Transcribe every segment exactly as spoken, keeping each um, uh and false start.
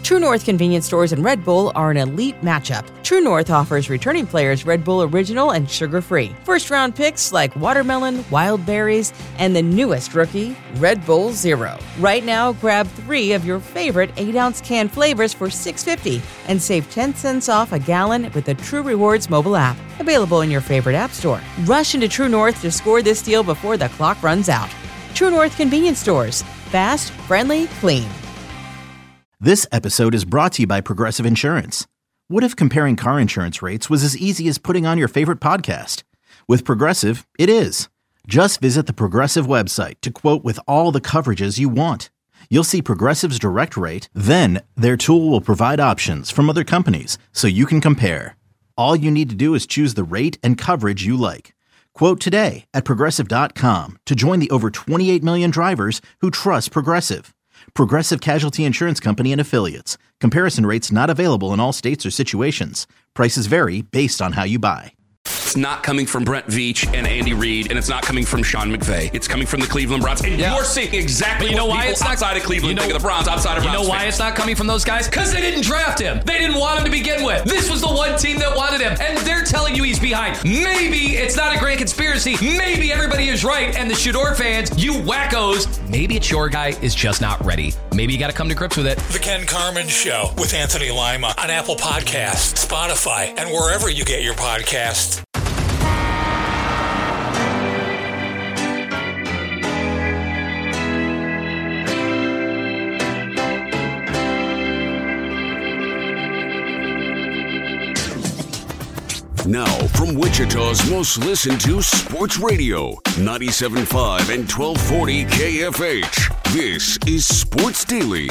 True North convenience stores and Red Bull are an elite matchup. True North offers returning players Red Bull Original and sugar-free. First-round picks like watermelon, wild berries, and the newest rookie, Red Bull Zero. Right now, grab three of your favorite eight-ounce can flavors for six dollars and fifty cents and save ten cents off a gallon with the True Rewards mobile app. Available in your favorite app store. Rush into True North to score this deal before the clock runs out. True North convenience stores. Fast, friendly, clean. This episode is brought to you by Progressive Insurance. What if comparing car insurance rates was as easy as putting on your favorite podcast? With Progressive, it is. Just visit the Progressive website to quote with all the coverages you want. You'll see Progressive's direct rate, then their tool will provide options from other companies so you can compare. All you need to do is choose the rate and coverage you like. Quote today at Progressive dot com to join the over twenty-eight million drivers who trust Progressive. Progressive Casualty Insurance Company and Affiliates. Comparison rates not available in all states or situations. Prices vary based on how you buy. It's not coming from Brent Veach and Andy Reid, and it's not coming from Sean McVay. It's coming from the Cleveland Browns. And yeah. you're seeing exactly you know what why people it's outside not, of Cleveland you know, think of the Browns, outside of You Browns know why fans. It's not coming from those guys? Because they didn't draft him. They didn't want him to begin with. This was the one team that wanted him, and they're telling you he's behind. Maybe it's not a grand conspiracy. Maybe everybody is right, and the Shador fans, you wackos, maybe it's your guy is just not ready. Maybe you got to come to grips with it. The Ken Carman Show with Anthony Lima on Apple Podcasts, Spotify, and wherever you get your podcasts. Now, from Wichita's most listened to sports radio, ninety-seven point five and twelve forty K F H. This is Sports Daily.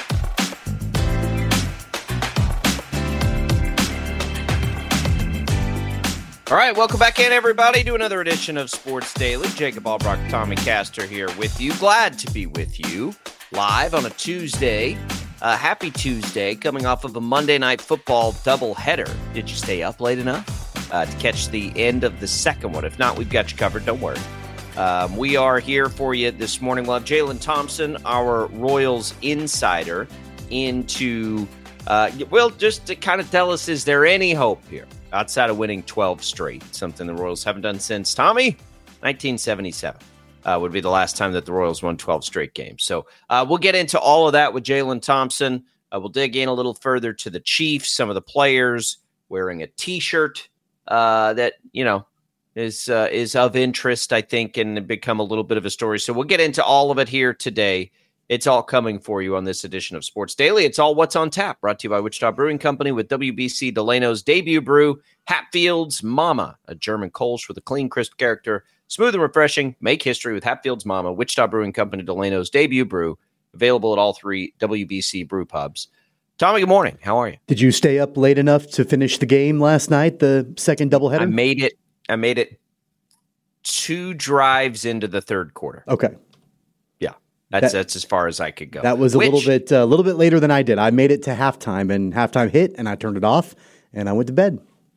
All right, welcome back in, everybody, to another edition of Sports Daily. Jacob Albrock, Tommy Castor here with you. Glad to be with you live on a Tuesday. Uh, happy Tuesday, coming off of a Monday Night Football doubleheader. Did you stay up late enough uh, to catch the end of the second one? If not, we've got you covered. Don't worry. Um, we are here for you this morning. We'll have Jalen Thompson, our Royals insider, into, uh, well, just to kind of tell us, is there any hope here outside of winning twelve straight? Something the Royals haven't done since, Tommy, nineteen seventy-seven. Uh, would be the last time that the Royals won twelve straight games. So uh, we'll get into all of that with Jalen Thompson. Uh, we'll dig in a little further to the Chiefs, some of the players wearing a T-shirt uh, that, you know, is uh, is of interest, I think, and become a little bit of a story. So we'll get into all of it here today. It's all coming for you on this edition of Sports Daily. It's all what's on tap, brought to you by Wichita Brewing Company with W B C Delano's debut brew, Hatfield's Mama, a German Kolsch with a clean, crisp character. Smooth and refreshing. Make history with Hatfield's Mama, Wichita Brewing Company, Delano's debut brew. Available at all three W B C brew pubs. Tommy, good morning. How are you? Did you stay up late enough to finish the game last night, the second doubleheader? I made it. I made it two drives into the third quarter. Okay. Yeah, that's that, that's as far as I could go. That was a Which, little bit a uh, little bit later than I did. I made it to halftime, and halftime hit, and I turned it off, and I went to bed.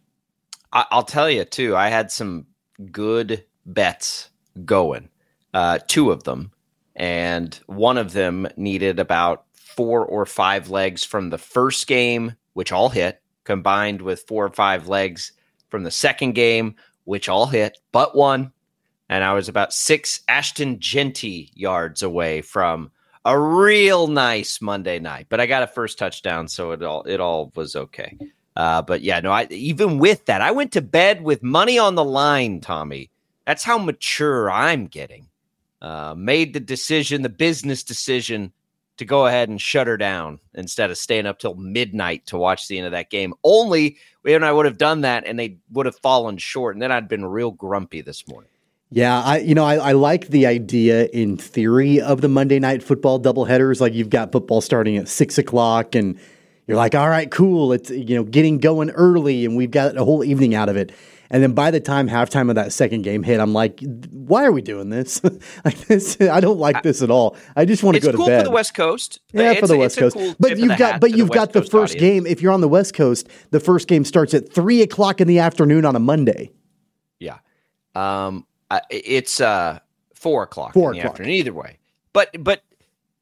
I, I'll tell you too. I had some good bets going, uh, two of them, and one of them needed about four or five legs from the first game, which all hit, combined with four or five legs from the second game, which all hit, but one. And I was about six Ashton Genty yards away from a real nice Monday night, but I got a first touchdown, so it all it all was okay. Uh, but yeah, no, I even with that, I went to bed with money on the line, Tommy. That's how mature I'm getting. Uh, made the decision, the business decision, to go ahead and shut her down instead of staying up till midnight to watch the end of that game. Only when I would have done that and they would have fallen short, and then I'd been real grumpy this morning. Yeah, I you know I, I like the idea in theory of the Monday Night Football doubleheaders. Like you've got football starting at six o'clock, and you're like, all right, cool. It's you know getting going early, and we've got a whole evening out of it. And then by the time halftime of that second game hit, I'm like, why are we doing this? like this I don't like this at all. I just want to go to cool bed. It's cool for the West Coast. Yeah, it's for the a, West Coast. Cool but you've got but you've got the West first audience. game. If you're on the West Coast, the first game starts at three o'clock in the afternoon on a Monday. Yeah. Um, it's uh, four o'clock Four in the o'clock. afternoon, either way. But but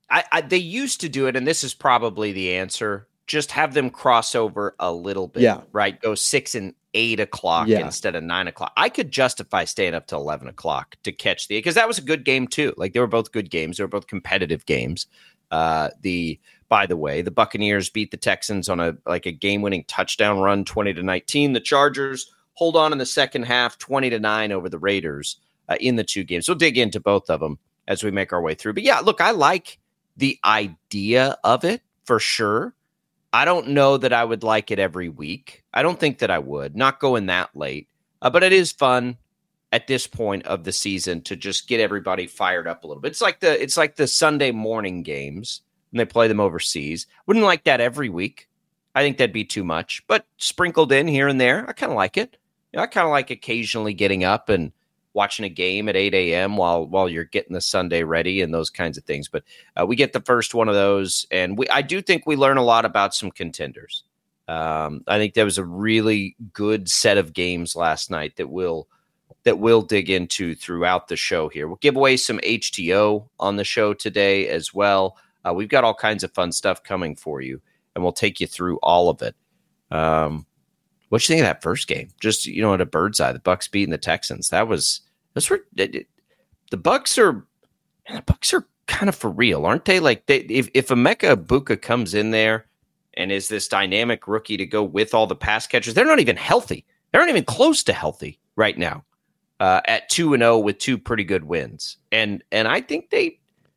I, I they used to do it, and this is probably the answer. Just have them cross over a little bit, yeah. right? Go six and eight o'clock yeah. instead of nine o'clock. I could justify staying up till eleven o'clock to catch the, because that was a good game too. Like, they were both good games. They were both competitive games. Uh, the by the way, the Buccaneers beat the Texans on a like a game-winning touchdown run, twenty to nineteen. The Chargers hold on in the second half, twenty to nine over the Raiders uh, in the two games. We'll dig into both of them as we make our way through. But yeah, look, I like the idea of it for sure. I don't know that I would like it every week. I don't think that I would, not going that late. Uh, but it is fun at this point of the season to just get everybody fired up a little bit. It's like the it's like the Sunday morning games when they play them overseas. Wouldn't like that every week. I think that'd be too much. But sprinkled in here and there, I kind of like it. You know, I kind of like occasionally getting up and watching a game at eight a.m. while while you're getting the Sunday ready and those kinds of things. But uh, we get the first one of those, and we I do think we learn a lot about some contenders. Um, I think there was a really good set of games last night that we'll that we'll dig into throughout the show here. We'll give away some H T O on the show today as well. Uh, we've got all kinds of fun stuff coming for you, and we'll take you through all of it. Um, What you think of that first game? Just, you know, at a bird's eye, the Bucs beating the Texans. That was those were the Bucs are man, the Bucs are kind of for real, aren't they? Like, they, if if Emeka Egbuka comes in there and is this dynamic rookie to go with all the pass catchers, they're not even healthy. They're not even close to healthy right now. Uh, at two and zero with two pretty good wins, and and I think they.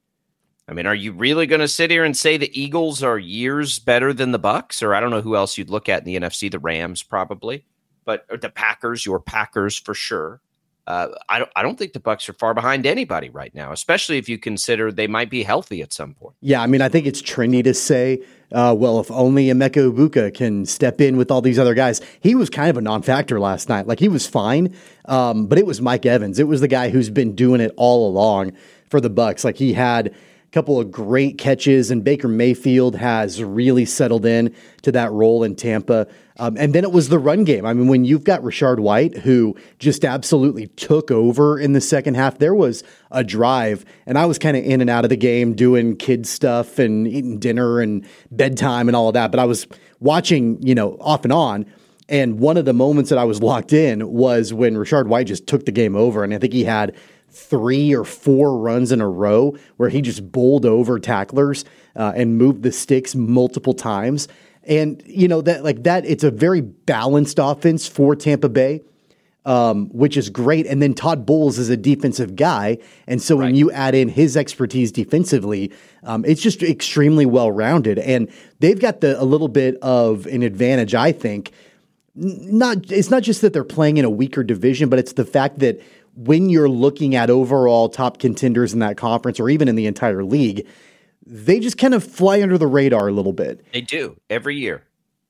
I mean, are you really going to sit here and say the Eagles are years better than the Bucs? Or I don't know who else you'd look at in the N F C. The Rams probably, but or the Packers, your Packers for sure. Uh, I don't. I don't think the Bucs are far behind anybody right now, especially if you consider they might be healthy at some point. Yeah, I mean, I think it's trendy to say, uh, well, if only Emeka Egbuka can step in with all these other guys. He was kind of a non-factor last night. Like, he was fine, um, but it was Mike Evans. It was the guy who's been doing it all along for the Bucs. Like, he had couple of great catches, and Baker Mayfield has really settled in to that role in Tampa. Um, and then it was the run game. I mean, when you've got Rachaad White, who just absolutely took over in the second half, there was a drive, and I was kind of in and out of the game doing kid stuff and eating dinner and bedtime and all of that. But I was watching, you know, off and on. And one of the moments that I was locked in was when Rachaad White just took the game over. And I think he had three or four runs in a row where he just bowled over tacklers uh, and moved the sticks multiple times. And, you know, that like that, it's a very balanced offense for Tampa Bay, um, which is great. And then Todd Bowles is a defensive guy. And so when right. you add in his expertise defensively, um, it's just extremely well-rounded. And they've got the a little bit of an advantage, I think. Not It's not just that they're playing in a weaker division, but it's the fact that when you're looking at overall top contenders in that conference or even in the entire league, they just kind of fly under the radar a little bit. They do every year.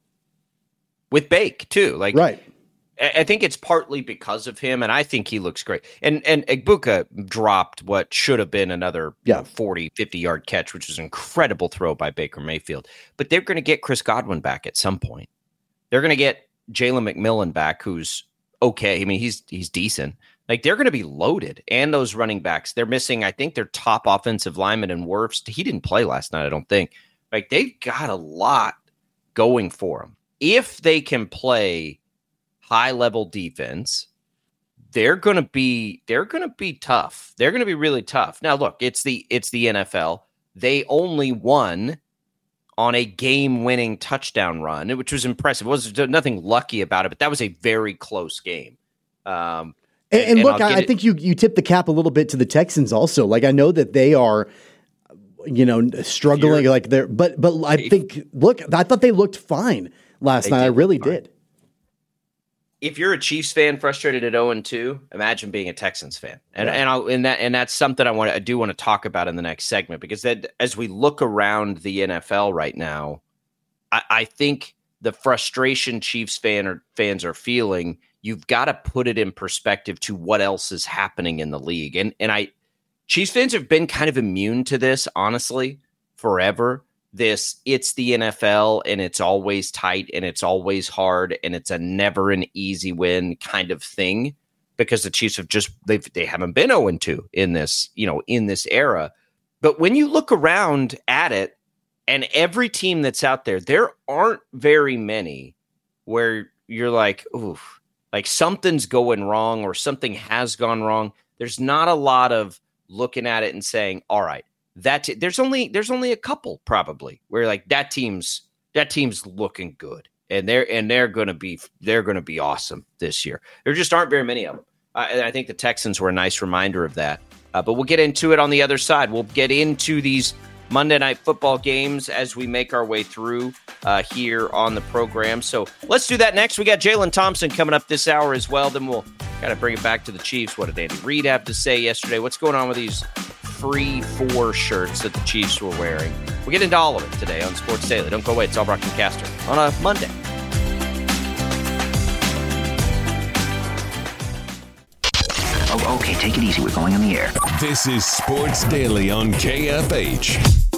With Bake, too. Like, right. I think it's partly because of him, and I think he looks great. And and Egbuka dropped what should have been another yeah. you know, forty, fifty-yard catch, which was an incredible throw by Baker Mayfield. But they're going to get Chris Godwin back at some point. They're going to get Jalen McMillan back, who's okay. I mean, he's he's decent. Like, they're going to be loaded, and those running backs. They're missing, I think, their top offensive lineman in Wirfs. He didn't play last night, I don't think. Like, they've got a lot going for them. If they can play high-level defense, they're going to be they're going to be tough. They're going to be really tough. Now, look, it's the it's the N F L. They only won on a game-winning touchdown run, which was impressive. It was nothing lucky about it, but that was a very close game. Um And, and, and look, I, I think you you tip the cap a little bit to the Texans also. Like, I know that they are, you know, struggling. Like they're, but but I think look, I thought they looked fine last night. I really did. If you're a Chiefs fan frustrated at oh and two, imagine being a Texans fan. And yeah. and I'll, and that and that's something I want I do want to talk about in the next segment, because that as we look around the N F L right now, I, I think the frustration Chiefs fan or fans are feeling, you've got to put it in perspective to what else is happening in the league. And and I Chiefs fans have been kind of immune to this, honestly, forever. This, it's the N F L, and it's always tight, and it's always hard, and it's a never an easy win kind of thing, because the Chiefs have just, they've, they haven't been oh and two in this, you know, in this era. But when you look around at it, and every team that's out there, there aren't very many where you're like, oof, like something's going wrong or something has gone wrong. There's not a lot of looking at it and saying, all right, that t-. there's only there's only a couple probably where like that team's that team's looking good and they're and they're gonna be they're gonna be awesome this year. There just aren't very many of them. Uh, and I think the Texans were a nice reminder of that. Uh, but we'll get into it on the other side. We'll get into these Monday Night Football games as we make our way through uh, here on the program. So let's do that next. We got Jalen Thompson coming up this hour as well. Then we'll kind of bring it back to the Chiefs. What did Andy Reid have to say yesterday? What's going on with these free four shirts that the Chiefs were wearing? We'll get into all of it today on Sports Daily. Don't go away. It's All Brock and Caster on a Monday. Oh, okay, take it easy. We're going on the air. This is Sports Daily on K F H.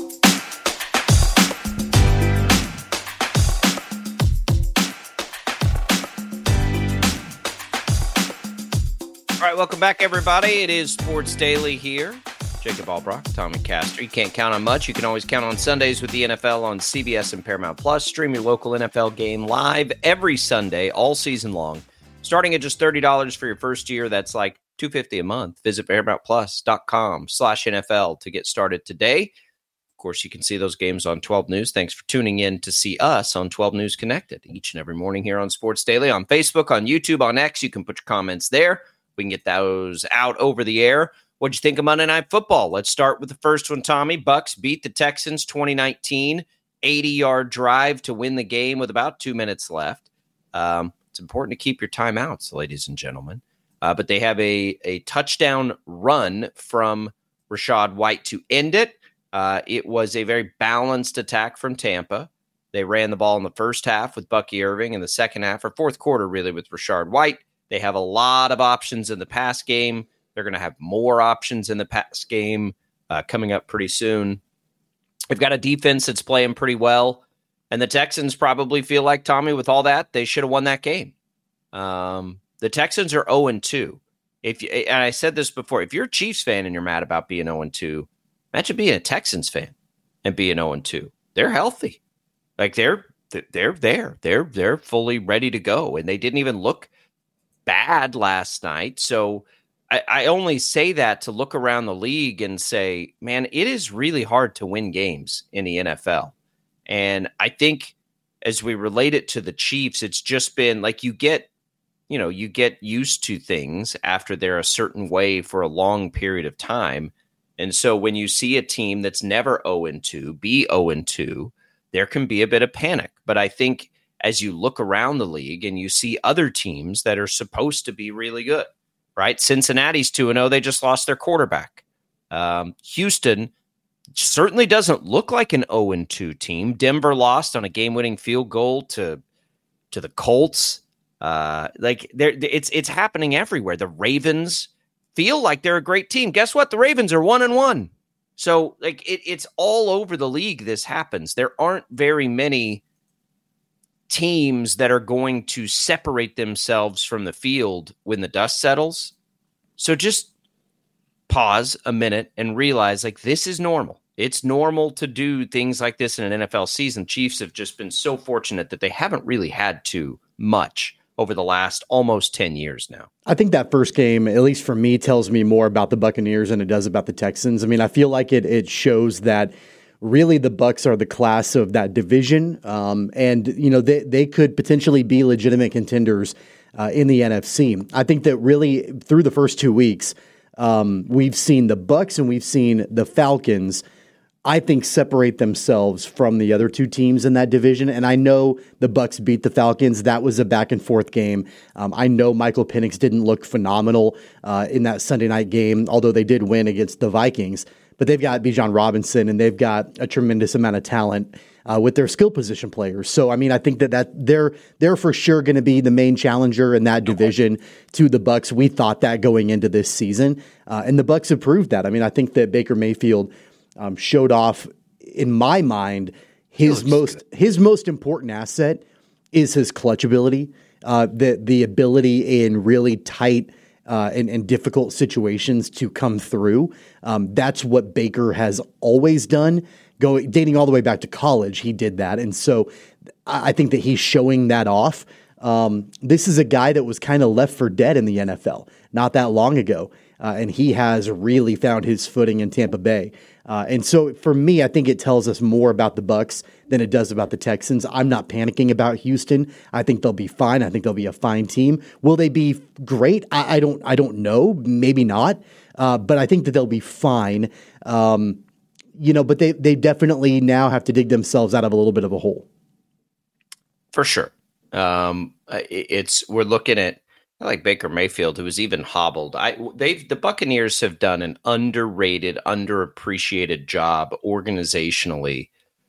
All right, welcome back, everybody. It is Sports Daily here. Jacob Albrock, Tommy Castor. You can't count on much. You can always count on Sundays with the N F L on C B S and Paramount Plus. Stream your local N F L game live every Sunday, all season long. Starting at just thirty dollars for your first year, that's like two hundred fifty dollars a month. Visit paramountplus.com slash NFL to get started today. Of course, you can see those games on twelve News. Thanks for tuning in to see us on twelve News Connected each and every morning here on Sports Daily, on Facebook, on YouTube, on X. You can put your comments there. We can get those out over the air. What'd you think of Monday Night Football? Let's start with the first one, Tommy. Bucks beat the Texans twenty nineteen, eighty-yard drive to win the game with about two minutes left. Um, it's important to keep your timeouts, ladies and gentlemen. Uh, but they have a, a touchdown run from Rachaad White to end it. Uh, it was a very balanced attack from Tampa. They ran the ball in the first half with Bucky Irving, in the second half, or fourth quarter, really, with Rachaad White. They have a lot of options in the pass game. They're going to have more options in the pass game uh, coming up pretty soon. They've got a defense that's playing pretty well. And the Texans probably feel like, Tommy, with all that, they should have won that game. Um, the Texans are oh and two. If you, and I said this before, if you're a Chiefs fan and you're mad about being oh and two, imagine being a Texans fan and being oh and two. They're healthy. Like they're they're there. They're they're fully ready to go. And they didn't even look bad last night. So I, I only say that to look around the league and say, man, it is really hard to win games in the N F L. And I think as we relate it to the Chiefs, it's just been like you get, you know, you get used to things after they're a certain way for a long period of time. And so when you see a team that's never oh and two be oh and two, there can be a bit of panic. But I think as you look around the league and you see other teams that are supposed to be really good, right? Cincinnati's two and oh, they just lost their quarterback. Um, Houston certainly doesn't look like an oh and two team. Denver lost on a game-winning field goal to to the Colts. Uh, like there, it's it's happening everywhere. The Ravens feel like they're a great team. Guess what? The Ravens are one and one. So like it, it's all over the league. This happens. There aren't very many teams that are going to separate themselves from the field when the dust settles. So just pause a minute and realize like this is normal. It's normal to do things like this in an N F L season. Chiefs have just been so fortunate that they haven't really had to much over the last almost ten years now. I think that first game, at least for me, tells me more about the Buccaneers than it does about the Texans. I mean, I feel like it it shows that really the Bucs are the class of that division. Um, and, you know, they, they could potentially be legitimate contenders uh, in the N F C. I think that really through the first two weeks, um, we've seen the Bucs and we've seen the Falcons, I think, separate themselves from the other two teams in that division. And I know the Bucs beat the Falcons. That was a back and forth game. Um, I know Michael Penix didn't look phenomenal uh, in that Sunday night game, although they did win against the Vikings. But they've got Bijan Robinson and they've got a tremendous amount of talent uh, with their skill position players. So, I mean, I think that, that they're they're for sure going to be the main challenger in that division to the Bucs. We thought that going into this season. Uh, and the Bucs have proved that. I mean, I think that Baker Mayfield Um, showed off, in my mind, his most good. his most important asset is his clutch ability, uh, the the ability in really tight uh, and, and difficult situations to come through. Um, that's what Baker has always done. Going dating all the way back to college, he did that, and so I think that he's showing that off. Um, this is a guy that was kind of left for dead in the N F L not that long ago, uh, and he has really found his footing in Tampa Bay. Uh, and so for me, I think it tells us more about the Bucs than it does about the Texans. I'm not panicking about Houston. I think they'll be fine. I think they'll be a fine team. Will they be great? I, I don't. I don't know. Maybe not. Uh, but I think that they'll be fine. Um, you know, but they they definitely now have to dig themselves out of a little bit of a hole. For sure. Um, it's we're looking at like Baker Mayfield, who was even hobbled. I they've the Buccaneers have done an underrated, underappreciated job organizationally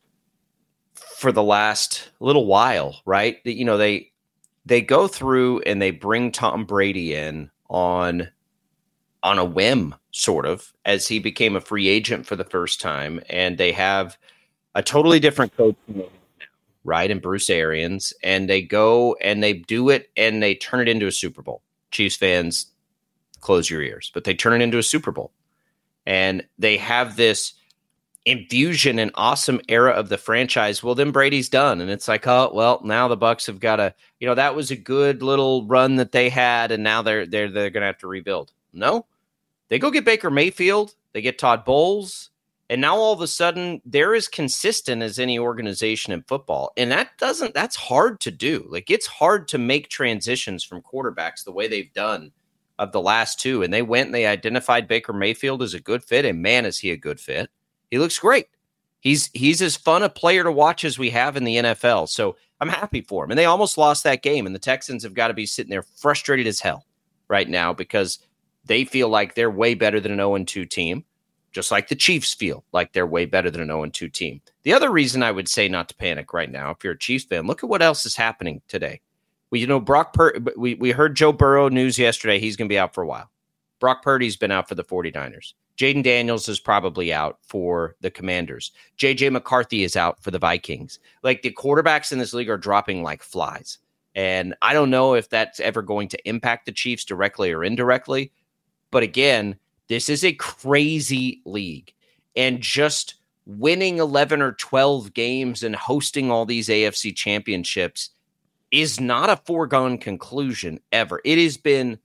for the last little while, right? You know, they they go through and they bring Tom Brady in on on a whim, sort of, as he became a free agent for the first time, and they have a totally different coach now, right, in Bruce Arians, and they go and they do it and they turn it into a Super Bowl. Chiefs fans, close your ears, but they turn it into a Super Bowl, and they have this infusion and awesome era of the franchise. Well, then Brady's done, and it's like, oh well, now the Bucs have got to, you know, that was a good little run that they had, and now they're they're they're going to have to rebuild. No, they go get Baker Mayfield, they get Todd Bowles, and now all of a sudden they're as consistent as any organization in football, and that doesn't that's hard to do. Like, it's hard to make transitions from quarterbacks the way they've done of the last two, and they went and they identified Baker Mayfield as a good fit, and man, is he a good fit. He looks great. He's he's as fun a player to watch as we have in the N F L. So I'm happy for him. And they almost lost that game. And the Texans have got to be sitting there frustrated as hell right now because they feel like they're way better than an oh and two team, just like the Chiefs feel like they're way better than an oh and two team. The other reason I would say not to panic right now, if you're a Chiefs fan, look at what else is happening today. We, you know, Brock Pur- we, we heard Joe Burrow news yesterday. He's going to be out for a while. Brock Purdy's been out for the 49ers. Jaden Daniels is probably out for the Commanders. J J McCarthy is out for the Vikings. Like, the quarterbacks in this league are dropping like flies. And I don't know if that's ever going to impact the Chiefs directly or indirectly. But again, this is a crazy league. And just winning eleven or twelve games and hosting all these A F C championships is not a foregone conclusion ever. It has been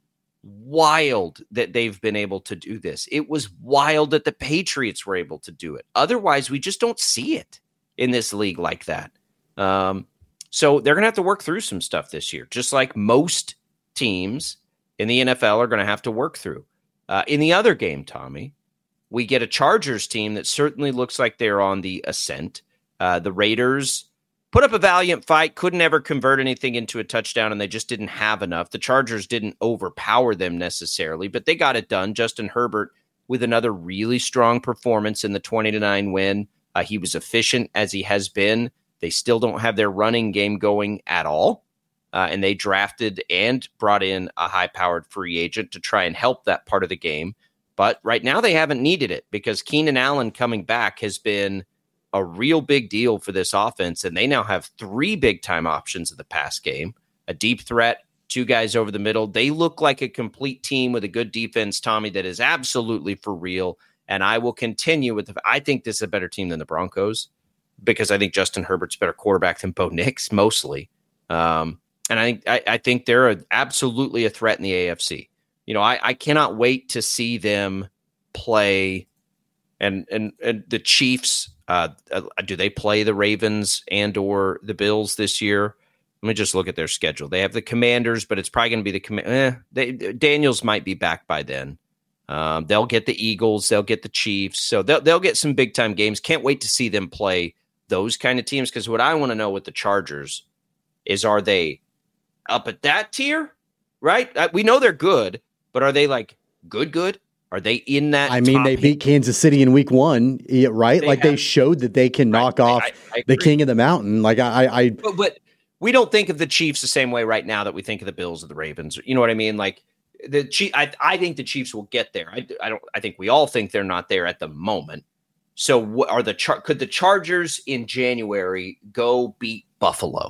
wild that they've been able to do this. It was wild that the Patriots were able to do it. Otherwise, we just don't see it in this league like that. Um, so they're going to have to work through some stuff this year, just like most teams in the N F L are going to have to work through. Uh, in the other game, Tommy, we get a Chargers team that certainly looks like they're on the ascent. Uh, the Raiders put up a valiant fight, couldn't ever convert anything into a touchdown, and they just didn't have enough. The Chargers didn't overpower them necessarily, but they got it done. Justin Herbert with another really strong performance in the twenty to nine win. Uh, he was efficient as he has been. They still don't have their running game going at all, uh, and they drafted and brought in a high-powered free agent to try and help that part of the game. But right now they haven't needed it because Keenan Allen coming back has been a real big deal for this offense, and they now have three big-time options in the pass game, a deep threat, two guys over the middle. They look like a complete team with a good defense, Tommy, that is absolutely for real, and I will continue with the – I think this is a better team than the Broncos because I think Justin Herbert's a better quarterback than Bo Nix, mostly. Um, and I think I, I think they're a, absolutely a threat in the A F C. You know, I, I cannot wait to see them play and, and, and the Chiefs – Uh, do they play the Ravens and or the Bills this year? Let me just look at their schedule. They have the Commanders, but it's probably going to be the comm- eh, they, Daniels might be back by then. Um, they'll get the Eagles. They'll get the Chiefs. So they'll, they'll get some big-time games. Can't wait to see them play those kind of teams because what I want to know with the Chargers is, are they up at that tier, right? We know they're good, but are they like good, good? Are they in that? I mean, they beat Kansas City in week one, right? They like have, they showed that they can knock right, off I, I the king of the mountain. Like I, I but, but we don't think of the Chiefs the same way right now that we think of the Bills or the Ravens. You know what I mean? Like the Chiefs, I, I think the Chiefs will get there. I, I don't. I think we all think they're not there at the moment. So, what are the char- could the Chargers in January go beat Buffalo?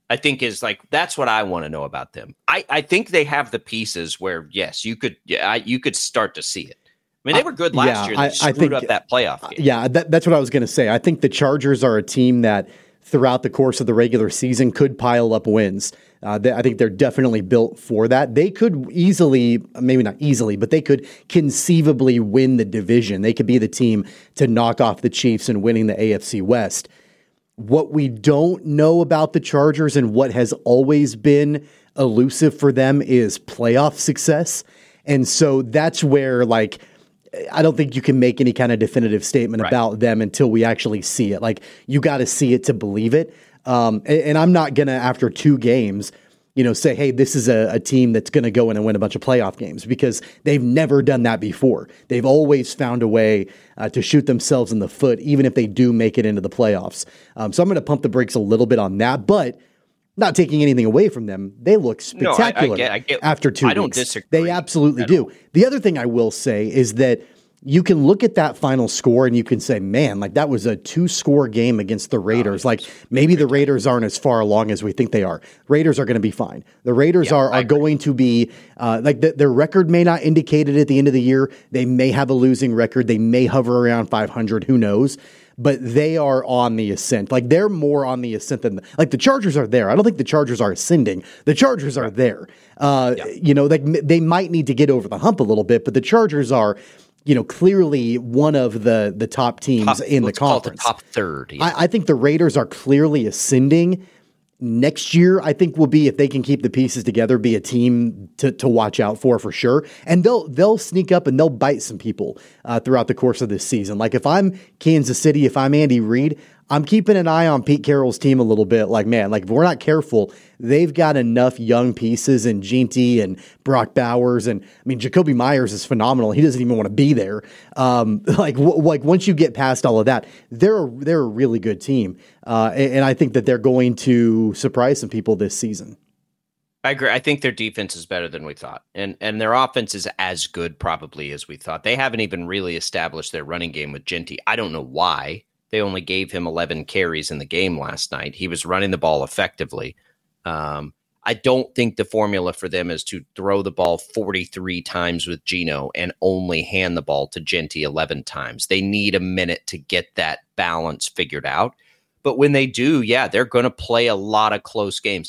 I think is like, that's what I want to know about them. I, I think they have the pieces where, yes, you could, yeah, I, you could start to see it. I mean, they were good last yeah, year. They I, screwed I think, up that playoff game. Yeah, that, that's what I was going to say. I think the Chargers are a team that throughout the course of the regular season could pile up wins. Uh, they, I think they're definitely built for that. They could easily, maybe not easily, but they could conceivably win the division. They could be the team to knock off the Chiefs and winning the A F C West. What we don't know about the Chargers and what has always been elusive for them is playoff success. And so that's where, like, I don't think you can make any kind of definitive statement right. about them until we actually see it. Like, you got to see it to believe it. Um, and, and I'm not going to, after two games, you know, say, hey, this is a, a team that's going to go in and win a bunch of playoff games, because they've never done that before. They've always found a way uh, to shoot themselves in the foot, even if they do make it into the playoffs. Um, so I'm going to pump the brakes a little bit on that, but not taking anything away from them. They look spectacular no, I, I get, I get, after two I don't weeks. disagree. They absolutely do. All. The other thing I will say is that you can look at that final score and you can say, man, like that was a two-score game against the Raiders. Oh, like maybe the Raiders aren't as far along as we think they are. Raiders are going to be fine. The Raiders yeah, are, are going to be uh, like the, their record may not indicate it at the end of the year. They may have a losing record. They may hover around five hundred. Who knows? But they are on the ascent. Like they're more on the ascent than the, like the Chargers are there. I don't think the Chargers are ascending. The Chargers are there. Uh, yeah. You know, like they might need to get over the hump a little bit, but the Chargers are, you know, clearly one of the the top teams top, in the conference. The top third. Yeah. I, I think the Raiders are clearly ascending. Next year, I think will be, if they can keep the pieces together, be a team to, to watch out for for sure. And they'll they'll sneak up and they'll bite some people uh, throughout the course of this season. Like if I'm Kansas City, if I'm Andy Reid, I'm keeping an eye on Pete Carroll's team a little bit. Like, man, like if we're not careful, they've got enough young pieces and Ginty and Brock Bowers. And I mean, Jacoby Myers is phenomenal. He doesn't even want to be there. Um, like, w- like once you get past all of that, they're, they're a really good team. Uh, and, and I think that they're going to surprise some people this season. I agree. I think their defense is better than we thought. And and their offense is as good probably as we thought. They haven't even really established their running game with Ginty. I don't know why. They only gave him eleven carries in the game last night. He was running the ball effectively. Um, I don't think the formula for them is to throw the ball forty-three times with Geno and only hand the ball to Ginty eleven times. They need a minute to get that balance figured out. But when they do, yeah, they're going to play a lot of close games.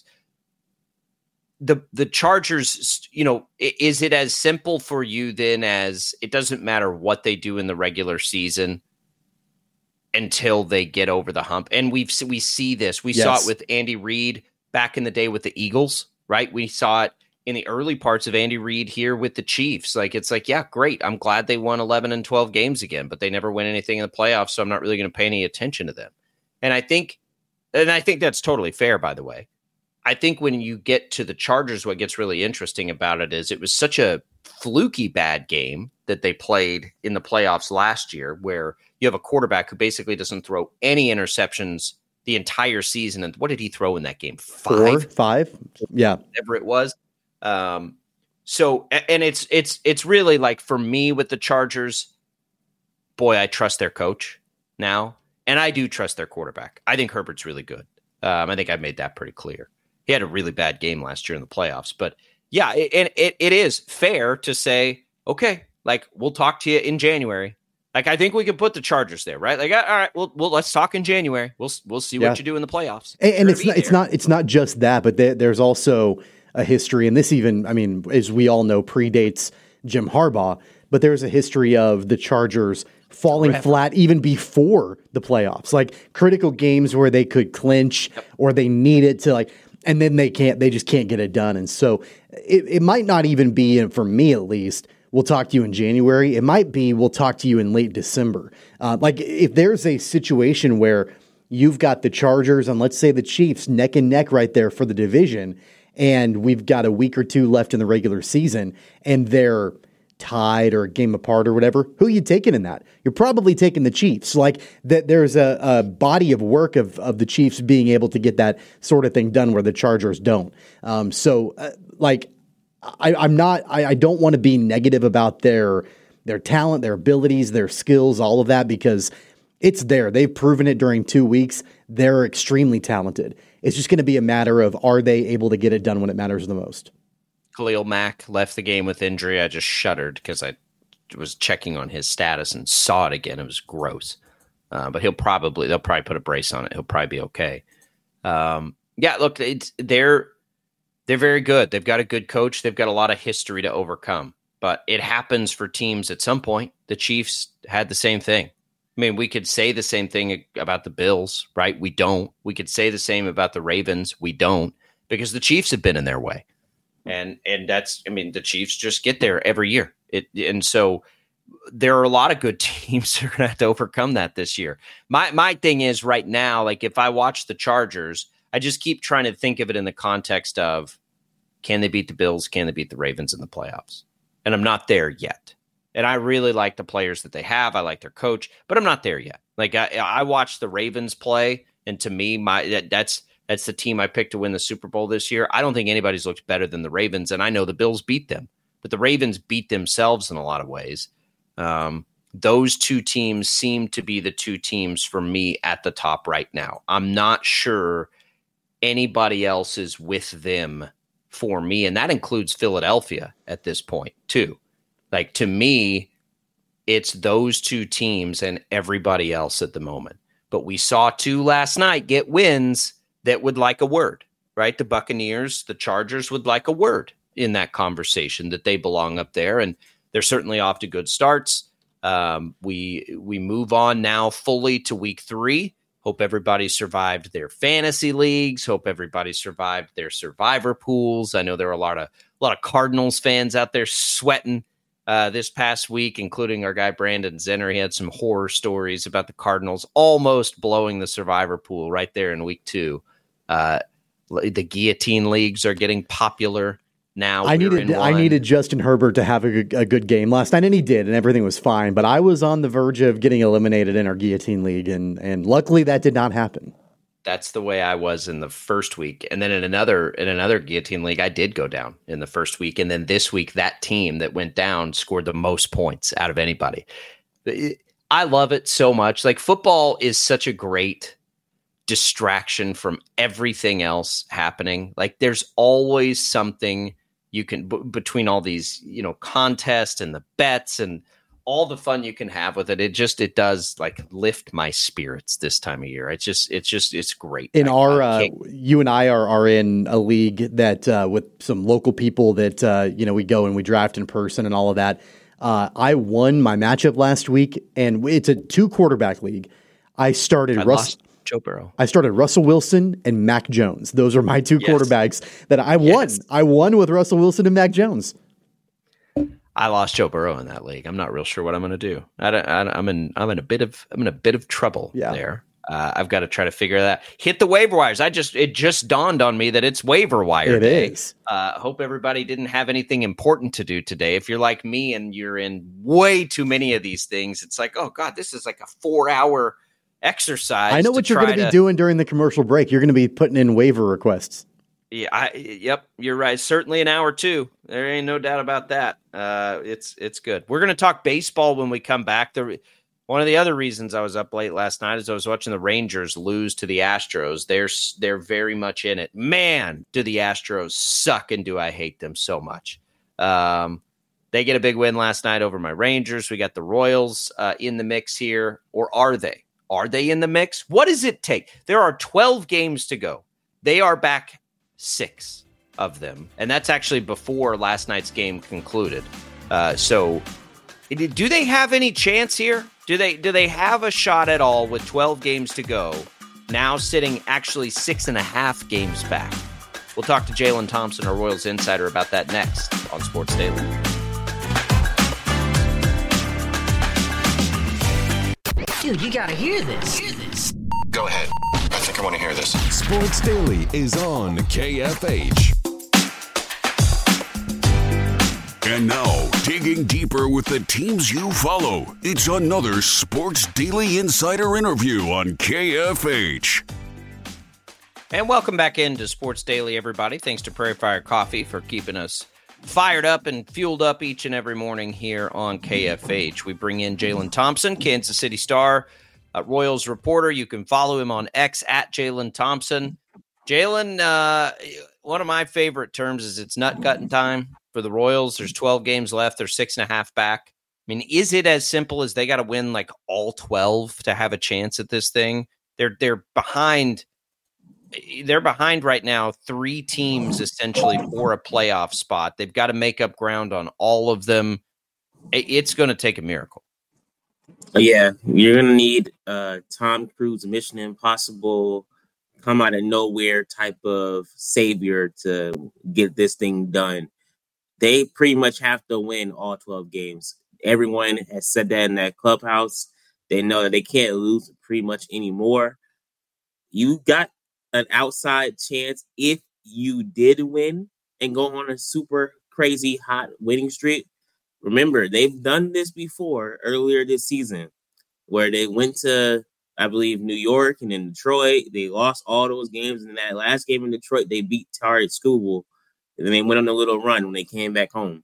The the Chargers, you know, is it as simple for you then as it doesn't matter what they do in the regular season until they get over the hump? And we've we see this. We yes. saw it with Andy Reid back in the day with the Eagles, right? We saw it in the early parts of Andy Reid here with the Chiefs. Like, it's like, yeah, great. I'm glad they won eleven and twelve games again, but they never win anything in the playoffs, so I'm not really going to pay any attention to them. And I think, and I think that's totally fair, by the way. I think when you get to the Chargers, what gets really interesting about it is it was such a fluky bad game that they played in the playoffs last year, where you have a quarterback who basically doesn't throw any interceptions the entire season. And what did he throw in that game? Five? Four, five? Yeah. Whatever it was. Um, so, and it's, it's, it's really like, for me with the Chargers, boy, I trust their coach now. And I do trust their quarterback. I think Herbert's really good. Um, I think I've made that pretty clear. He had a really bad game last year in the playoffs. But yeah, it, it, it is fair to say, okay, like, we'll talk to you in January. Like, I think we can put the Chargers there, right? Like, all right, well, well let's talk in January. We'll we'll see yeah. what you do in the playoffs. And, and it's not, it's not it's not just that, but there, there's also a history, and this even, I mean, as we all know, predates Jim Harbaugh. But there's a history of the Chargers falling Forever. flat even before the playoffs, like critical games where they could clinch yep. or they needed to, like, and then they can't, they just can't get it done. And so it, it might not even be, and for me at least, we'll talk to you in January. It might be, we'll talk to you in late December. Uh, like if there's a situation where you've got the Chargers and let's say the Chiefs neck and neck right there for the division, and we've got a week or two left in the regular season and they're tied or a game apart or whatever, who are you taking in that? You're probably taking the Chiefs. Like that, there's a, a body of work of, of the Chiefs being able to get that sort of thing done where the Chargers don't. Um, so uh, like, I, I'm not, I, I don't want to be negative about their, their talent, their abilities, their skills, all of that, because it's there. They've proven it during two weeks. They're extremely talented. It's just going to be a matter of, are they able to get it done when it matters the most? Khalil Mack left the game with injury. I just shuddered because I was checking on his status and saw it again. It was gross. Uh, but he'll probably, they'll probably put a brace on it. He'll probably be okay. Um, yeah, look, it's, they're, they're very good. They've got a good coach. They've got a lot of history to overcome. But it happens for teams at some point. The Chiefs had the same thing. I mean, we could say the same thing about the Bills, right? We don't. We could say the same about the Ravens. We don't, because the Chiefs have been in their way. And and that's, I mean, the Chiefs just get there every year. It And so there are a lot of good teams that are going to have to overcome that this year. My my thing is right now, like if I watch the Chargers, I just keep trying to think of it in the context of, can they beat the Bills? Can they beat the Ravens in the playoffs? And I'm not there yet. And I really like the players that they have. I like their coach, but I'm not there yet. Like I, I watched the Ravens play, and to me, my that, that's that's the team I picked to win the Super Bowl this year. I don't think anybody's looked better than the Ravens, and I know the Bills beat them, but the Ravens beat themselves in a lot of ways. Um, those two teams seem to be the two teams for me at the top right now. I'm not sure anybody else is with them for me, and that includes Philadelphia at this point too. Like, to me, it's those two teams and everybody else at the moment. But we saw two last night get wins that would like a word, right? The Buccaneers, the Chargers would like a word in that conversation, that they belong up there. And they're certainly off to good starts. Um, we we move on now fully to week three. Hope everybody survived their fantasy leagues. Hope everybody survived their survivor pools. I know there are a lot of a lot of Cardinals fans out there sweating Uh, this past week, including our guy Brandon Zenner. He had some horror stories about the Cardinals almost blowing the survivor pool right there in week two. Uh, the guillotine leagues are getting popular now. I needed I needed Justin Herbert to have a good, a good game last night, and he did, and everything was fine. But I was on the verge of getting eliminated in our guillotine league, and and luckily that did not happen. That's the way I was in the first week. And then in another in another guillotine league, I did go down in the first week. And then this week, that team that went down scored the most points out of anybody. I love it so much. Like, football is such a great distraction from everything else happening. Like, there's always something you can, b- between all these, you know, contests and the bets and all the fun you can have with it. It just, it does like lift my spirits this time of year. It's just, it's just, it's great. In I, our, I uh, you and I are, are in a league that, uh, with some local people that, uh, you know, we go and we draft in person and all of that. Uh, I won my matchup last week, and it's a two quarterback league. I started I Russ. Joe Burrow. I started Russell Wilson and Mac Jones. Those are my two yes. quarterbacks that I won. Yes. I won with Russell Wilson and Mac Jones. I lost Joe Burrow in that league. I'm not real sure what I'm going to do. I don't, I don't, I'm in. I'm in a bit of. I'm in a bit of trouble yeah. there. Uh, I've got to try to figure that. Hit the waiver wires. I just. It just dawned on me that it's waiver wire it day. Is. Uh, hope everybody didn't have anything important to do today. If you're like me and you're in way too many of these things, it's like, oh god, this is like a four hour exercise. I know what you're going to be doing during the commercial break. You're going to be putting in waiver requests. Yeah, I, yep, you're right. Certainly an hour too. There ain't no doubt about that. Uh, it's it's good. We're going to talk baseball when we come back. The one of the other reasons I was up late last night is I was watching the Rangers lose to the Astros. They're they're very much in it. Man, do the Astros suck, and do I hate them so much. Um, they get a big win last night over my Rangers. We got the Royals uh, in the mix here, or are they? Are they in the mix? What does it take? There are twelve games to go. They are back six of them, and that's actually before last night's game concluded. Uh, so, do they have any chance here? Do they do they have a shot at all with twelve games to go? Now sitting actually six and a half games back. We'll talk to Jalen Thompson, our Royals insider, about that next on Sports Daily. Dude, you gotta hear this. Hear this. Go ahead. I think I want to hear this. Sports Daily is on K F H. And now, digging deeper with the teams you follow, it's another Sports Daily Insider interview on K F H. And welcome back into Sports Daily, everybody. Thanks to Prairie Fire Coffee for keeping us fired up and fueled up each and every morning here on K F H. We bring in Jalen Thompson, Kansas City Star, uh, Royals reporter. You can follow him on X at Jalen Thompson. Jalen, uh, one of my favorite terms is it's nut cutting time for the Royals. There's twelve games left. They're six and a half back. I mean, is it as simple as they got to win like all twelve to have a chance at this thing? They're they're behind. They're behind right now. Three teams essentially for a playoff spot. They've got to make up ground on all of them. It's going to take a miracle. Yeah, you're going to need uh, Tom Cruise, Mission Impossible, come out of nowhere type of savior to get this thing done. They pretty much have to win all twelve games. Everyone has said that in that clubhouse. They know that they can't lose pretty much anymore. You got an outside chance if you did win and go on a super crazy hot winning streak. Remember, they've done this before earlier this season where they went to, I believe, New York and then Detroit. They lost all those games. And in that last game in Detroit, they beat Target School. And then they went on a little run when they came back home.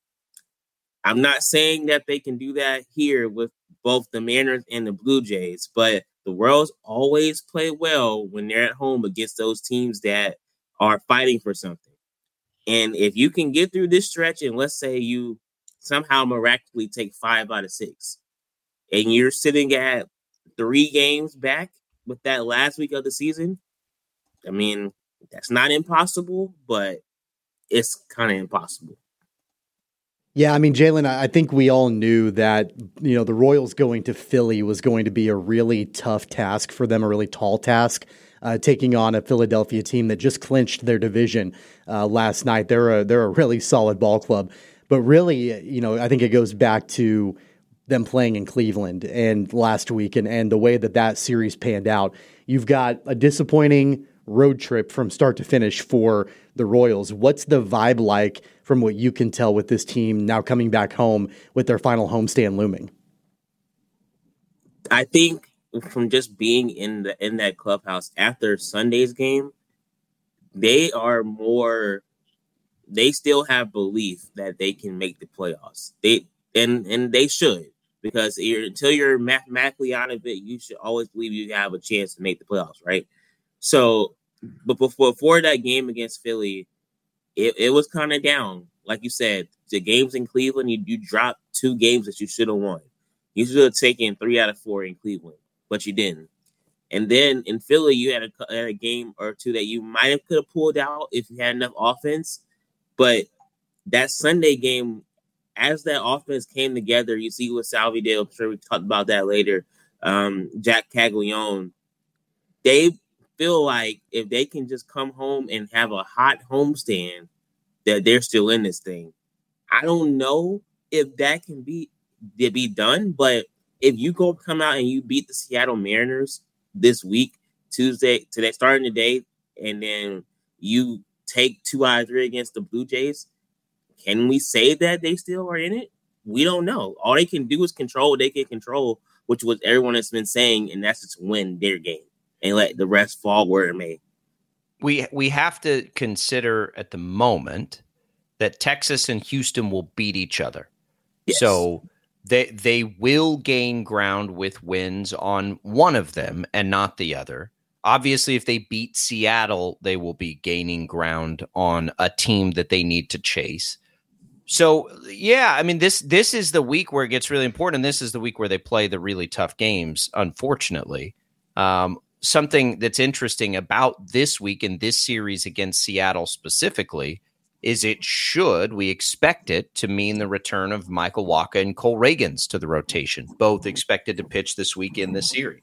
I'm not saying that they can do that here with both the Mariners and the Blue Jays, but the Royals always play well when they're at home against those teams that are fighting for something. And if you can get through this stretch and let's say you somehow miraculously take five out of six and you're sitting at three games back with that last week of the season, I mean, that's not impossible, but it's kind of impossible. Yeah, I mean, Jalen, I think we all knew that, you know, the Royals going to Philly was going to be a really tough task for them, a really tall task, uh, taking on a Philadelphia team that just clinched their division uh, last night. They're a, they're a really solid ball club. But really, you know, I think it goes back to them playing in Cleveland and last week and, and the way that that series panned out. You've got a disappointing road trip from start to finish for the Royals. What's the vibe like from what you can tell with this team now coming back home with their final homestand looming? I think from just being in the in that clubhouse after Sunday's game, they are more, they still have belief that they can make the playoffs. They and and they should, because you're, until you're mathematically out of it, you should always believe you have a chance to make the playoffs, right? So, but before, before that game against Philly, it, it was kind of down. Like you said, the games in Cleveland, you, you dropped two games that you should have won. You should have taken three out of four in Cleveland, but you didn't. And then in Philly, you had a, had a game or two that you might have could have pulled out if you had enough offense. But that Sunday game, as that offense came together, you see what Salvi did. I'm sure we talked about that later. Um, Jack Caglione, they feel like if they can just come home and have a hot homestand, that they're still in this thing. I don't know if that can be to be done, but if you go come out and you beat the Seattle Mariners this week, Tuesday, today, starting today, and then you take two out of three against the Blue Jays, can we say that they still are in it? We don't know. All they can do is control what they can control, which was everyone has been saying, and that's just win their game and let the rest fall where it may. We we have to consider at the moment that Texas and Houston will beat each other. Yes. So they they will gain ground with wins on one of them and not the other. Obviously, if they beat Seattle, they will be gaining ground on a team that they need to chase. So, yeah, I mean, this this is the week where it gets really important. And this is the week where they play the really tough games, unfortunately. Um, something that's interesting about this week in this series against Seattle specifically is it should, we expect it to mean the return of Michael Wacha and Cole Ragans to the rotation, both expected to pitch this week in this series.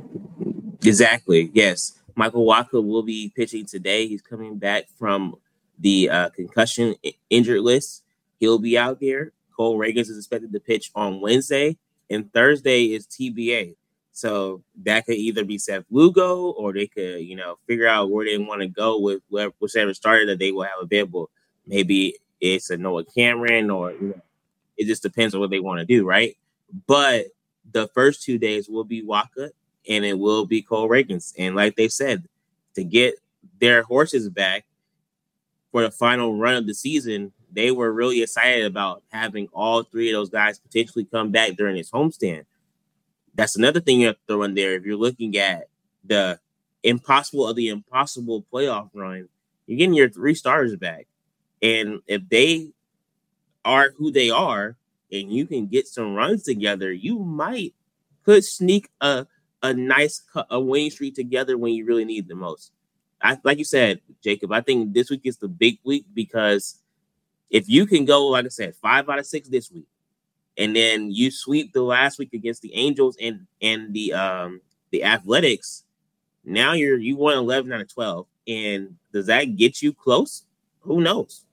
Exactly, yes. Michael Wacha will be pitching today. He's coming back from the uh, concussion injured list. He'll be out there. Cole Ragans is expected to pitch on Wednesday, and Thursday is T B A. So that could either be Seth Lugo, or they could, you know, figure out where they want to go with whoever, whichever starter that they will have available. Maybe it's a Noah Cameron, or, you know, it just depends on what they want to do, right? But the first two days will be Wacha, and it will be Cole Ragans. And like they said, to get their horses back for the final run of the season, they were really excited about having all three of those guys potentially come back during this homestand. That's another thing you have to throw in there. If you're looking at the impossible of the impossible playoff run, you're getting your three starters back. And if they are who they are and you can get some runs together, you might could sneak a, a nice a winning streak together when you really need the most. I, like you said, Jacob, I think this week is the big week because if you can go, like I said, five out of six this week, and then you sweep the last week against the Angels and and the um the Athletics, now you're you won eleven out of twelve. And does that get you close? Who knows?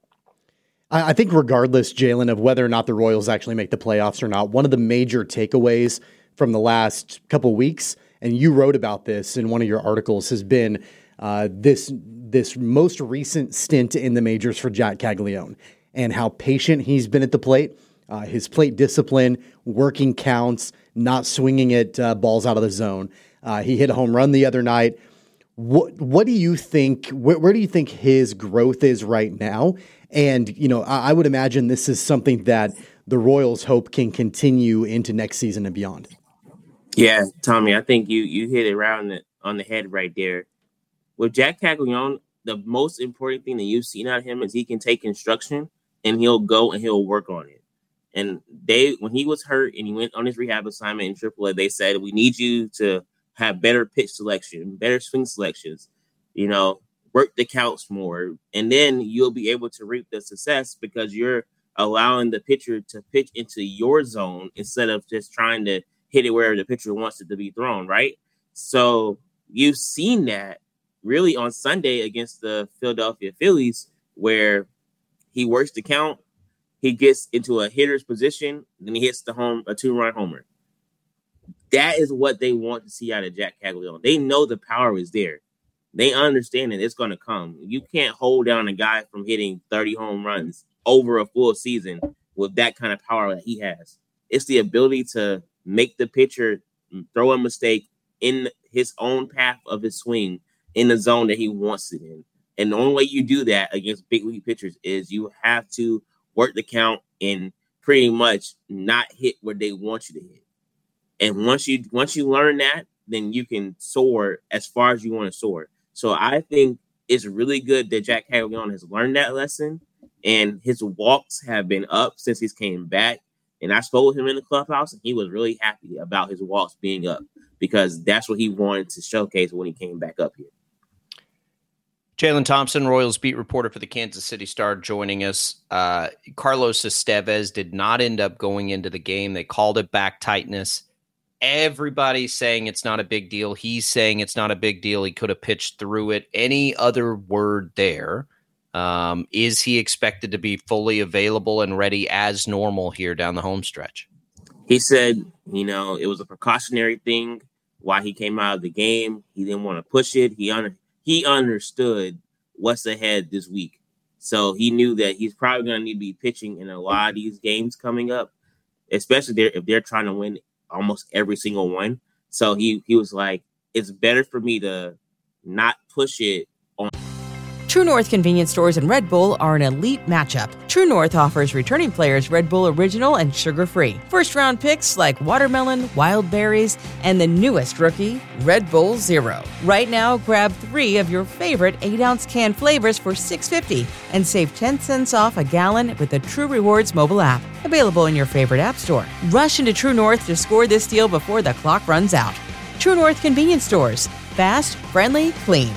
I think regardless, Jalen, of whether or not the Royals actually make the playoffs or not, one of the major takeaways from the last couple weeks, and you wrote about this in one of your articles, has been uh, this this most recent stint in the majors for Jack Caglianone and how patient he's been at the plate. Uh, his plate discipline, working counts, not swinging at uh, balls out of the zone. Uh, he hit a home run the other night. What what do you think? Where, where do you think his growth is right now? And you know, I, I would imagine this is something that the Royals hope can continue into next season and beyond. Yeah, Tommy, I think you you hit it right on the, on the head right there. With Jack Caglianone, the most important thing that you've seen out of him is he can take instruction and he'll go and he'll work on it. And they, when he was hurt and he went on his rehab assignment in triple A, they said, we need you to have better pitch selection, better swing selections, you know, work the counts more. And then you'll be able to reap the success because you're allowing the pitcher to pitch into your zone instead of just trying to hit it wherever the pitcher wants it to be thrown, right? So you've seen that really on Sunday against the Philadelphia Phillies where he works the count. He gets into a hitter's position, then he hits the home, a two-run homer. That is what they want to see out of Jack Caglianone. They know the power is there. They understand that it's going to come. You can't hold down a guy from hitting thirty home runs over a full season with that kind of power that he has. It's the ability to make the pitcher throw a mistake in his own path of his swing in the zone that he wants it in. And the only way you do that against big league pitchers is you have to work the count and pretty much not hit where they want you to hit. And once you once you learn that, then you can soar as far as you want to soar. So I think it's really good that Jack Caglianone has learned that lesson, and his walks have been up since he's came back. And I spoke with him in the clubhouse, and he was really happy about his walks being up because that's what he wanted to showcase when he came back up here. Jalen Thompson, Royals beat reporter for the Kansas City Star, joining us. Uh, Carlos Estevez did not end up going into the game. They called it back tightness. Everybody's saying it's not a big deal. He's saying it's not a big deal. He could have pitched through it. Any other word there? Um, is he expected to be fully available and ready as normal here down the home stretch? He said, you know, it was a precautionary thing why he came out of the game. He didn't want to push it. He un- he understood what's ahead this week. So he knew that he's probably going to need to be pitching in a lot of these games coming up, especially if they're trying to win almost every single one. So he, he was like, it's better for me to not push it on. True North convenience stores and Red Bull are an elite matchup. True North offers returning players Red Bull Original and sugar-free. First-round picks like watermelon, wild berries, and the newest rookie, Red Bull Zero. Right now, grab three of your favorite eight-ounce can flavors for six dollars and fifty cents and save ten cents off a gallon with the True Rewards mobile app. Available in your favorite app store. Rush into True North to score this deal before the clock runs out. True North convenience stores. Fast, friendly, clean.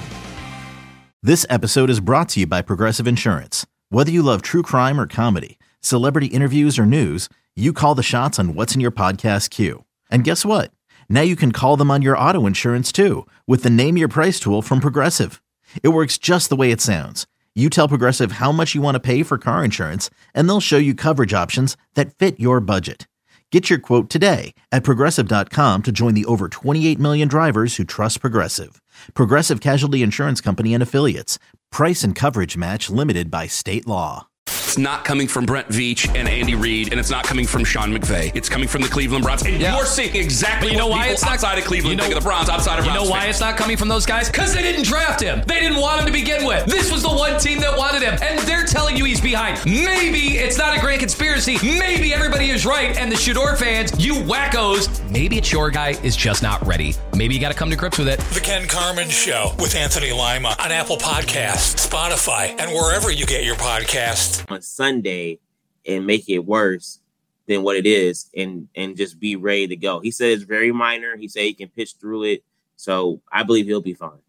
This episode is brought to you by Progressive Insurance. Whether you love true crime or comedy, celebrity interviews or news, you call the shots on what's in your podcast queue. And guess what? Now you can call them on your auto insurance too with the Name Your Price tool from Progressive. It works just the way it sounds. You tell Progressive how much you want to pay for car insurance, and they'll show you coverage options that fit your budget. Get your quote today at Progressive dot com to join the over twenty-eight million drivers who trust Progressive. Progressive Casualty Insurance Company and Affiliates. Price and coverage match limited by state law. It's not coming from Brent Veach and Andy Reid, and it's not coming from Sean McVay. It's coming from the Cleveland Browns. And yeah. you're seeing exactly but you know what why people it's not, outside of Cleveland you know, think of the Browns outside of You Browns know why fans. It's not coming from those guys? Because they didn't draft him. They didn't want him to begin with. with. This was the one team that wanted him, and they're telling you he's behind. Maybe it's not a grand conspiracy. Maybe everybody is right, and the Shador fans, you wackos, maybe it's your guy is just not ready. Maybe you got to come to grips with it. The Ken Carman Show with Anthony Lima on Apple Podcasts, Spotify, and wherever you get your podcasts. On Sunday and make it worse than what it is and, and just be ready to go. He said it's very minor. He said he can pitch through it. So I believe he'll be fine.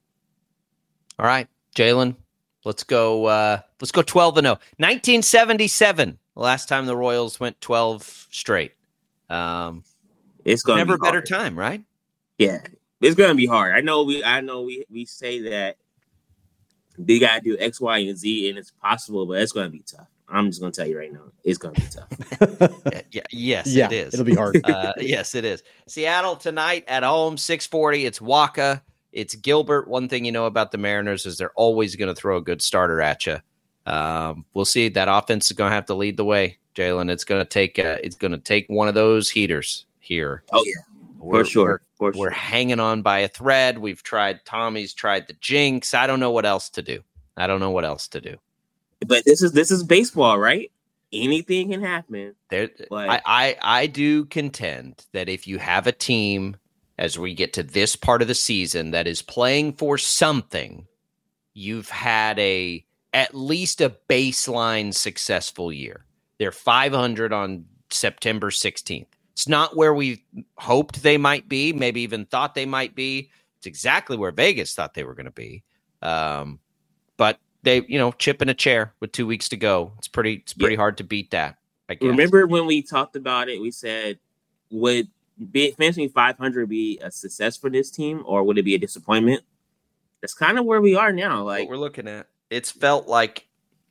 All right, Jalen, let's go. Uh, let's go twelve and oh. nineteen seventy-seven, the last time the Royals went twelve straight. Um, it's going never to be a better hard. time, right? Yeah, it's going to be hard. I know we. I know we. We say that they got to do X, Y, and Z, and it's possible, but it's going to be tough. I'm just going to tell you right now, it's going to be tough. yeah, yes, yeah, it is. It'll be hard. uh, yes, it is. Seattle tonight at home, six forty. It's Waka. It's Gilbert. One thing you know about the Mariners is they're always going to throw a good starter at you. Um, we'll see. That offense is going to have to lead the way, Jalen. It's going to take. Uh, it's going to take one of those heaters here. Oh yeah, we're, for sure. We're, for we're sure. hanging on by a thread. We've tried. Tommy's tried the jinx. I don't know what else to do. I don't know what else to do. But this is this is baseball, right? Anything can happen. There, but I, I I do contend that if you have a team as we get to this part of the season that is playing for something, you've had a at least a baseline successful year. They're five hundred on September sixteenth. It's not where we hoped they might be, maybe even thought they might be. It's exactly where Vegas thought they were going to be. Um, but they, you know, chip in a chair with two weeks to go. It's pretty, it's pretty yeah. hard to beat that. I guess. Remember when we talked about it, we said, would be, finishing five hundred be a success for this team or would it be a disappointment? That's kind of where we are now. Like what we're looking at. It's felt like,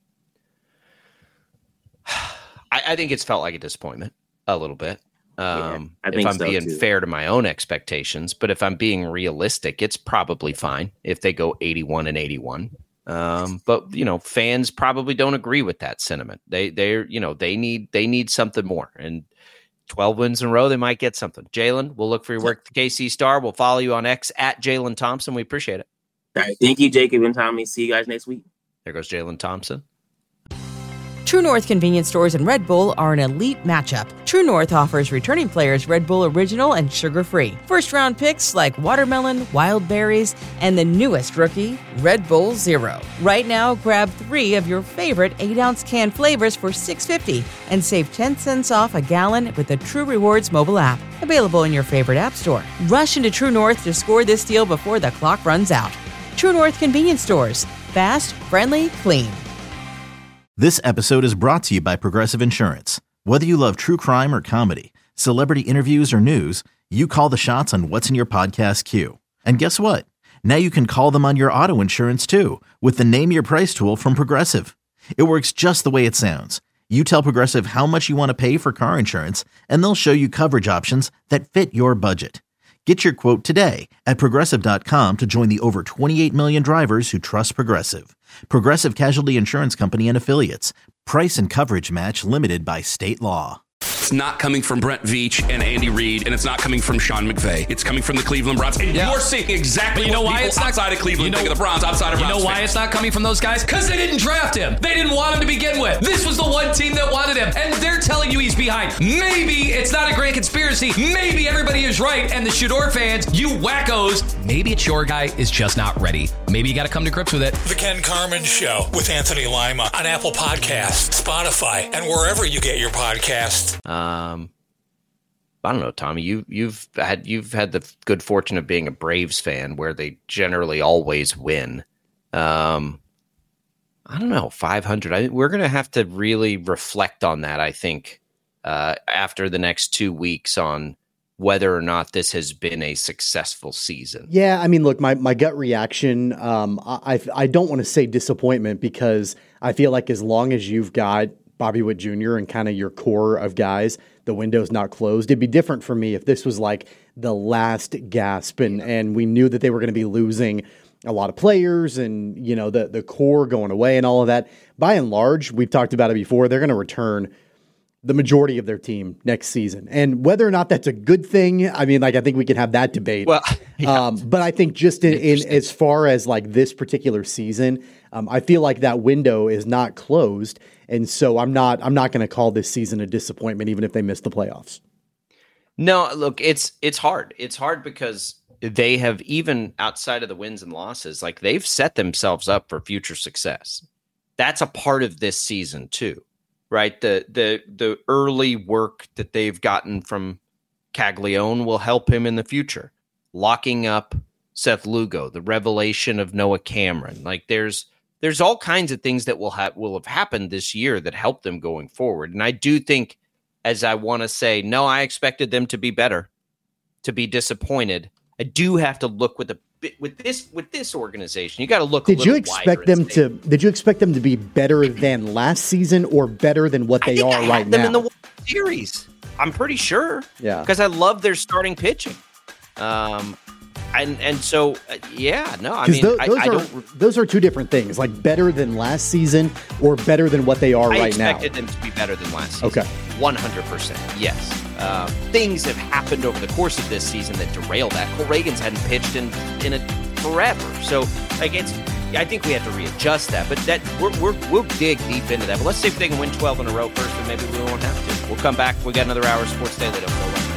I, I think it's felt like a disappointment a little bit. Um, yeah, I think if I'm so being too. fair to my own expectations, but if I'm being realistic, it's probably fine if they go eighty-one and eighty-one. Um, but you know, fans probably don't agree with that sentiment. They, they're, you know, they need, they need something more, and twelve wins in a row, they might get something. Jalen, we'll look for your work at the K C Star. We'll follow you on X at Jalen Thompson. We appreciate it. All right. Thank you, Jacob and Tommy. See you guys next week. There goes Jalen Thompson. True North convenience stores and Red Bull are an elite matchup. True North offers returning players Red Bull Original and sugar-free. First-round picks like watermelon, wild berries, and the newest rookie, Red Bull Zero. Right now, grab three of your favorite eight-ounce can flavors for six dollars and fifty cents and save ten cents off a gallon with the True Rewards mobile app. Available in your favorite app store. Rush into True North to score this deal before the clock runs out. True North convenience stores. Fast, friendly, clean. This episode is brought to you by Progressive Insurance. Whether you love true crime or comedy, celebrity interviews or news, you call the shots on what's in your podcast queue. And guess what? Now you can call them on your auto insurance too with the Name Your Price tool from Progressive. It works just the way it sounds. You tell Progressive how much you want to pay for car insurance, and they'll show you coverage options that fit your budget. Get your quote today at Progressive dot com to join the over twenty-eight million drivers who trust Progressive. Progressive Casualty Insurance Company and Affiliates. Price and coverage match limited by state law. It's not coming from Brent Veach and Andy Reid, and it's not coming from Sean McVay. It's coming from the Cleveland Browns. And yeah. you're seeing exactly you know what why people it's not, outside of Cleveland you know, think of the Browns outside of You Browns know why fans. it's not coming from those guys? Because they didn't draft him. They didn't want him to begin with. This was the one team that wanted him, and they're telling you he's behind. Maybe it's not a grand conspiracy. Maybe everybody is right, and the Shador fans, you wackos, maybe it's your guy is just not ready. Maybe you got to come to grips with it. The Ken Carman Show with Anthony Lima on Apple Podcasts, Spotify, and wherever you get your podcasts. Um, I don't know, Tommy. You you've had you've had the good fortune of being a Braves fan, where they generally always win. Um, I don't know, five hundred. I, we're going to have to really reflect on that. I think uh, after the next two weeks on whether or not this has been a successful season. Yeah, I mean, look, my, my gut reaction, um, I, I don't want to say disappointment, because I feel like as long as you've got Bobby Witt Junior and kind of your core of guys, the window's not closed. It'd be different for me if this was like the last gasp and, and we knew that they were going to be losing a lot of players and, you know, the, the core going away and all of that. By and large, we've talked about it before, they're going to return the majority of their team next season. And whether or not that's a good thing, I mean, like, I think we can have that debate. Well, yeah. um, but I think just in, in as far as like this particular season, um, I feel like that window is not closed. And so I'm not, I'm not going to call this season a disappointment, even if they miss the playoffs. No, look, it's, it's hard. It's hard because they have, even outside of the wins and losses, like they've set themselves up for future success. That's a part of this season too. Right, the the the early work that they've gotten from Caglione will help him in the future. Locking up Seth Lugo, the revelation of Noah Cameron, like there's there's all kinds of things that will have will have happened this year that help them going forward. And I do think, as I want to say, no, I expected them to be better, to be disappointed. I do have to look with a with this with this organization. You got to look. Did a you expect them to? Did you expect them to be better than last season or better than what they I think are I right had them now? in the World Series. I'm pretty sure. Yeah, because I love their starting pitching. Um, and and so uh, yeah, no, I mean, those, I, those I are don't. those are two different things. Like better than last season or better than what they are I right now. I expected them to be better than last season. Okay, one hundred percent. Yes. Uh, things have happened over the course of this season that derail that. Cole Reagans hadn't pitched in in a forever, so like it's. I think we have to readjust that, but that we're, we're we'll dig deep into that. But let's see if they can win twelve in a row first, and maybe we won't have to. We'll come back. We got another hour of Sports Daily. Don't go away.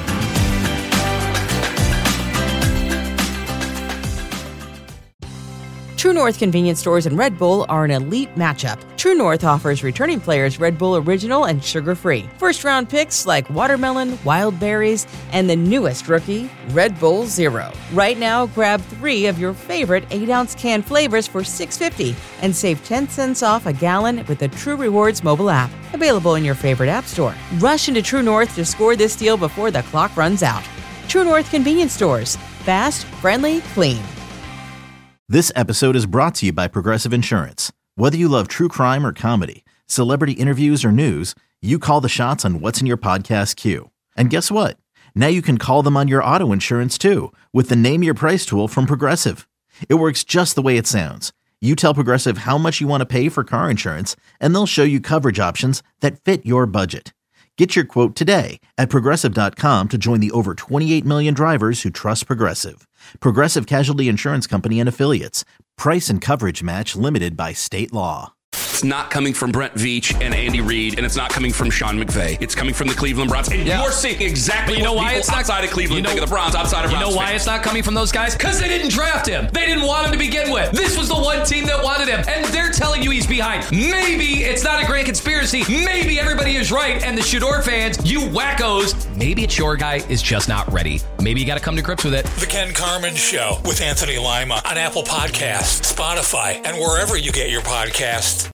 True North convenience stores and Red Bull are an elite matchup. True North offers returning players Red Bull Original and sugar-free. First-round picks like watermelon, wild berries, and the newest rookie, Red Bull Zero. Right now, grab three of your favorite eight-ounce can flavors for six dollars and fifty cents and save ten cents off a gallon with the True Rewards mobile app. Available in your favorite app store. Rush into True North to score this deal before the clock runs out. True North convenience stores. Fast, friendly, clean. This episode is brought to you by Progressive Insurance. Whether you love true crime or comedy, celebrity interviews or news, you call the shots on what's in your podcast queue. And guess what? Now you can call them on your auto insurance too with the Name Your Price tool from Progressive. It works just the way it sounds. You tell Progressive how much you want to pay for car insurance, and they'll show you coverage options that fit your budget. Get your quote today at Progressive dot com to join the over twenty-eight million drivers who trust Progressive. Progressive Casualty Insurance Company and Affiliates. Price and coverage match limited by state law. It's not coming from Brent Veach and Andy Reid, and it's not coming from Sean McVay. It's coming from the Cleveland Browns. And yeah. You're seeing exactly but you know what why people it's not, outside of Cleveland you know, think of the Browns, outside of You Browns know why fans. it's not coming from those guys? Because they didn't draft him. They didn't want him to begin with. This was the one team that wanted him, and they're telling you he's behind. Maybe it's not a grand conspiracy. Maybe everybody is right, and the Shador fans, you wackos, maybe it's your guy is just not ready. Maybe you got to come to grips with it. The Ken Carman Show with Anthony Lima on Apple Podcasts, Spotify, and wherever you get your podcasts.